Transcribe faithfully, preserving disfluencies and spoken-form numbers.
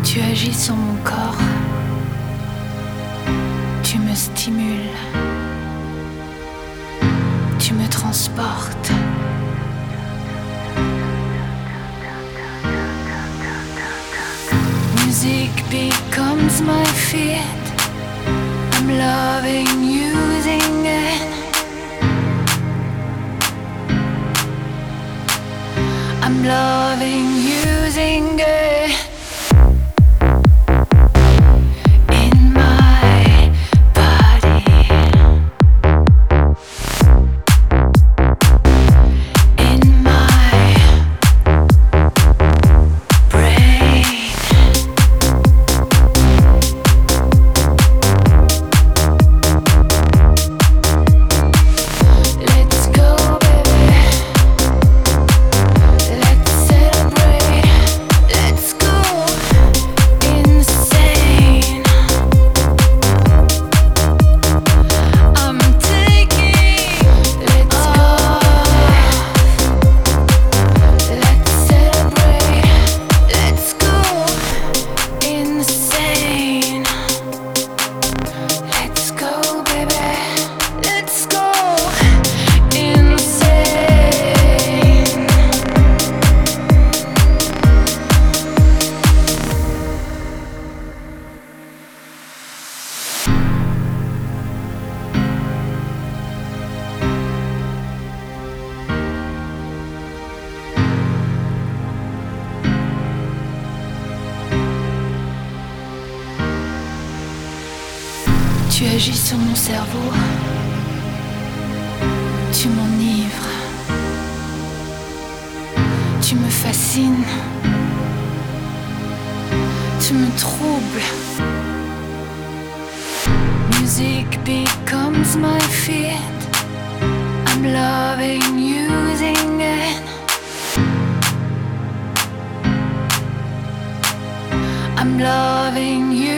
Tu agis sur mon corps, tu me stimules, tu me transportes. Music becomes my feet. I'm loving using it. I'm loving using it. In my body. In my brain. Let's go, baby. Let's celebrate. Let's go insane. I'm taking. Let's go. Let's celebrate. Let's go insane. Let's go, baby. Let's go insane. Tu agis sur mon cerveau, tu m'enivres, tu me fascines, tu me troubles. Music becomes my feet. I'm loving using it. I'm loving you.